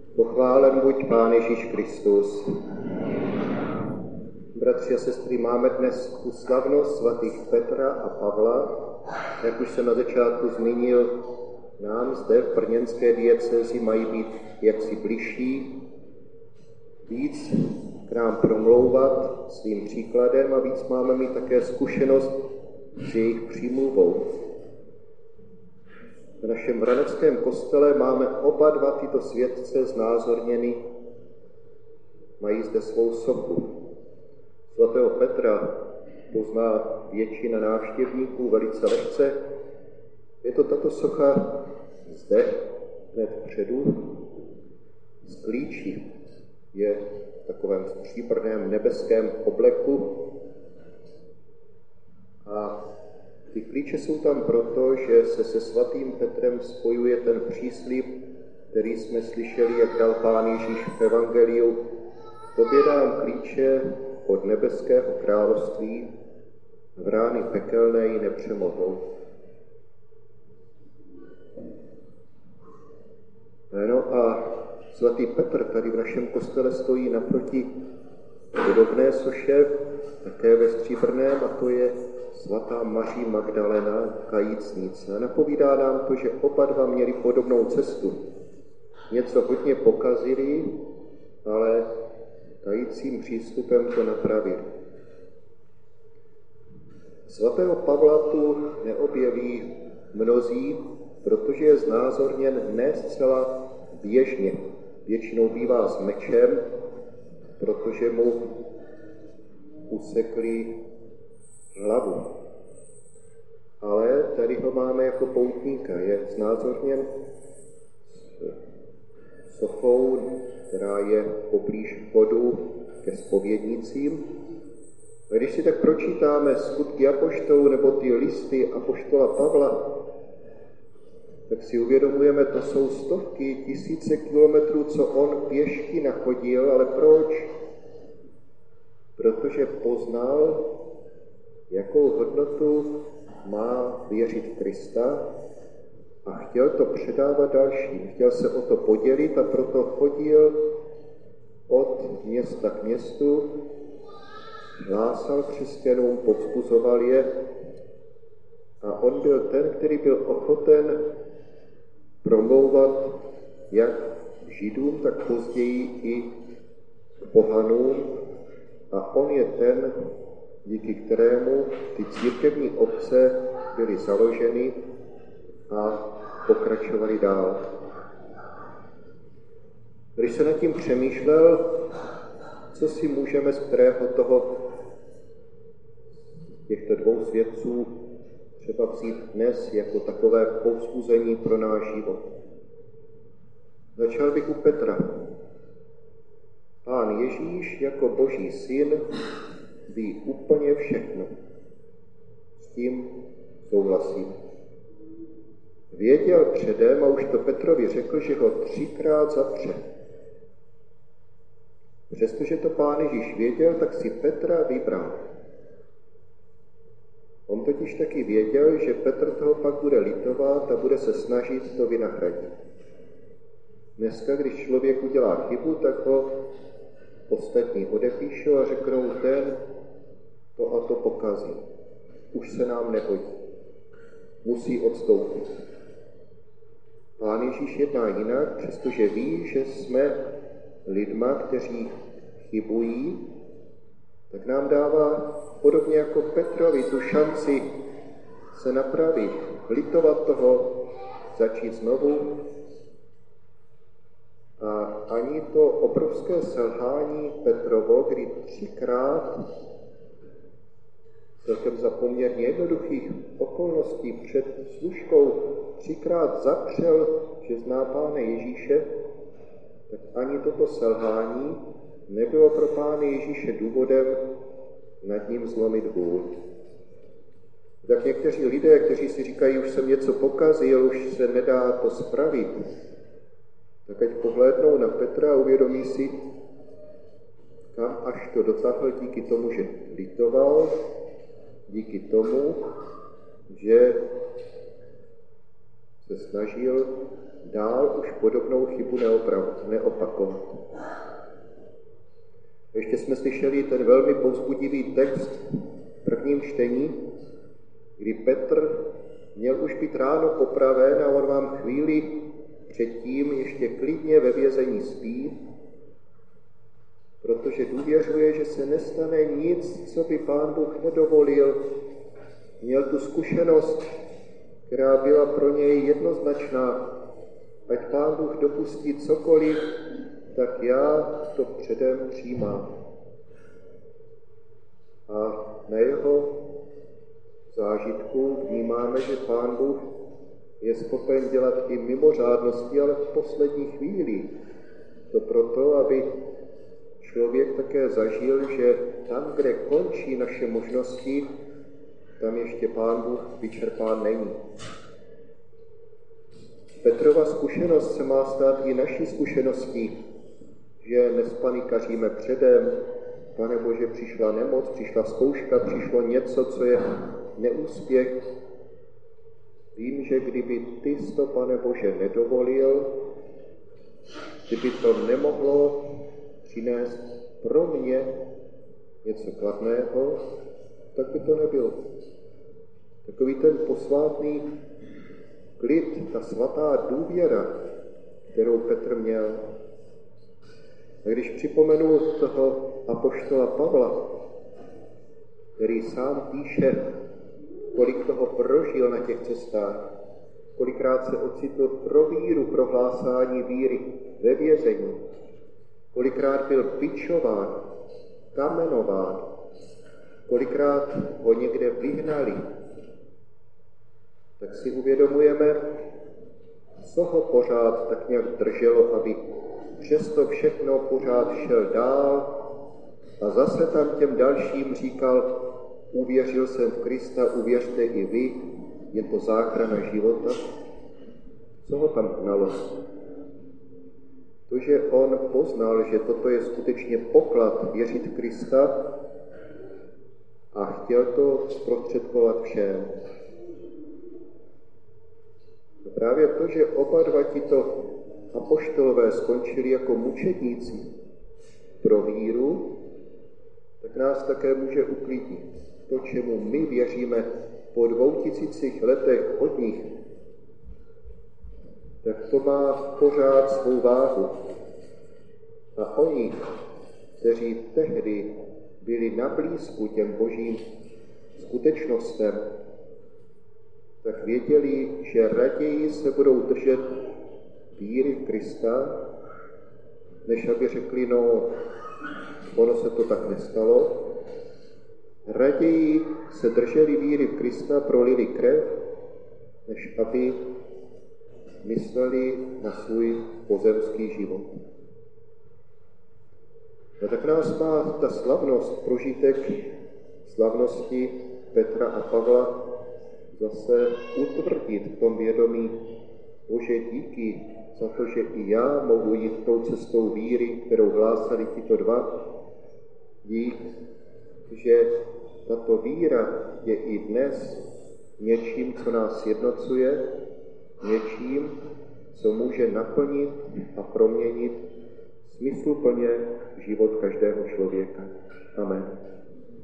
Pochválen buď Pán Ježíš Kristus. Bratři a sestry, máme dnes tu slavnost svatých Petra a Pavla. Jak už jsem na začátku zmínil, nám zde v brněnské diecézi mají být jaksi bližší, víc k nám promlouvat svým příkladem a víc máme mít také zkušenost s jejich přímluvou. V našem vraneckém kostele máme oba dva tyto světce znázorněny, mají zde svou sochu. Svatého Petra pozná většina návštěvníků velice lehce. Je to tato socha zde, hned vpředu, z klíči. Je v takovém stříbrném nebeském obleku. A ty klíče jsou tam proto, že se svatým Petrem spojuje ten příslib, který jsme slyšeli, jak dal Pán Ježíš v evangeliu. Tobě dám klíče od nebeského království, vrány pekelné ji nepřemohou. No a svatý Petr tady v našem kostele stojí naproti podobné soše, také ve stříbrném, a to je svatá Maří Magdalena, kajícnice. Napovídá nám to, že oba dva měli podobnou cestu. Něco hodně pokazili, ale kajícím přístupem to napravili. Svatého Pavla tu neobjeví mnozí, protože je znázorněn ne zcela běžně. Většinou bývá s mečem, protože mu usekli hlavu. Ale tady ho máme jako poutníka. Je znázorněn sochou, která je poblíž vchodu ke zpovědnicím. A když si tak pročítáme skutky apoštolů nebo ty listy apoštola Pavla, tak si uvědomujeme, to jsou stovky, tisíce kilometrů, co on pěšky nachodil, ale proč? Protože poznal, jakou hodnotu má věřit v Krista a chtěl to předávat dalším. Chtěl se o to podělit a proto chodil od města k městu, hlásal křesťanům, povzbuzoval je a on byl ten, který byl ochoten promlouvat jak Židům, tak později i k pohanům a on je ten, díky kterému ty církevní obce byly založeny a pokračovaly dál. Když se nad tím přemýšlel, co si můžeme z kterého těchto dvou svědců třeba vzít dnes jako takové povzbuzení pro náš život. Začal bych u Petra. Pán Ježíš jako Boží syn ví úplně všechno. S tím souhlasím. Věděl předem, a už to Petrovi řekl, že ho 3krát zapře. Přestože to Pán Ježíš věděl, tak si Petra vybral. On totiž taky věděl, že Petr toho pak bude litovat a bude se snažit to vynahradit. Dneska, když člověk udělá chybu, tak ho ostatní odepíšou a řeknou, ten to a to pokazí. Už se nám nehodí. Musí odstoupit. Pán Ježíš jedná jinak, přestože ví, že jsme lidma, kteří chybují, tak nám dává podobně jako Petrovi tu šanci se napravit, litovat toho, začít znovu. A ani to obrovské selhání Petrovo, kdy 3krát celkem za poměrně jednoduchých okolností před služkou 3krát zapřel, že zná Pána Ježíše, tak ani toto selhání nebylo pro Pána Ježíše důvodem nad ním zlomit vůl. Tak někteří lidé, kteří si říkají, už jsem něco pokazil, už se nedá to spravit, tak ať pohlédnou na Petra a uvědomí si, kam až to dotáhl díky tomu, že litoval, díky tomu, že se snažil dál už podobnou chybu neopakovat. Ještě jsme slyšeli ten velmi povzbudivý text v prvním čtení, kdy Petr měl už být ráno popraven a on vám chvíli předtím ještě klidně ve vězení spí, protože důvěřuje, že se nestane nic, co by Pán Bůh nedovolil. Měl tu zkušenost, která byla pro něj jednoznačná. Ať Pán Bůh dopustí cokoliv, tak já to předem přijímám. A na jeho zážitku vnímáme, že Pán Bůh je schopen dělat i mimořádnosti, ale v poslední chvíli. To proto, aby člověk také zažil, že tam, kde končí naše možnosti, tam ještě Pán Bůh vyčerpán není. Petrova zkušenost se má stát i naší zkušeností, že nespanikaříme předem. Pane Bože, přišla nemoc, přišla zkouška, přišlo něco, co je neúspěch. Vím, že kdyby ty to, Pane Bože, nedovolil, kdyby to nemohlo přinést pro mě něco kladného, tak by to nebylo. Takový ten posvátný klid, ta svatá důvěra, kterou Petr měl. A když připomenu toho apoštola Pavla, který sám píše, kolik toho prožil na těch cestách, kolikrát se ocitl pro víru, pro hlásání víry ve vězení, kolikrát byl bičován, kamenován, kolikrát ho někde vyhnali, tak si uvědomujeme, co ho pořád tak nějak drželo, aby přesto všechno pořád šel dál a zase tam těm dalším říkal, uvěřil jsem v Krista, uvěřte i vy, je to záchrana života. Co ho tam hnalo? To, že on poznal, že toto je skutečně poklad věřit v Krista a chtěl to zprostředkovat všem. A právě to, že oba dva tito apoštolové skončili jako mučedníci pro víru, tak nás také může uklidnit. To, čemu my věříme po 2000 letech od nich, tak to má pořád svou váhu. A oni, kteří tehdy byli na blízku těm božím skutečnostem, tak věděli, že raději se budou držet víry v Krista, než aby řekli, no, ono se to tak nestalo. Raději se drželi víry v Krista, prolili krev, než aby mysleli na svůj pozemský život. A tak nás má ta slavnost, prožitek slavnosti Petra a Pavla zase utvrdit v tom vědomí, Bože, díky za to, že i já mohu jít tou cestou víry, kterou hlásali tito dva. Dík, že tato víra je i dnes něčím, co nás jednocuje, něčím, co může naplnit a proměnit smysluplně život každého člověka. Amen.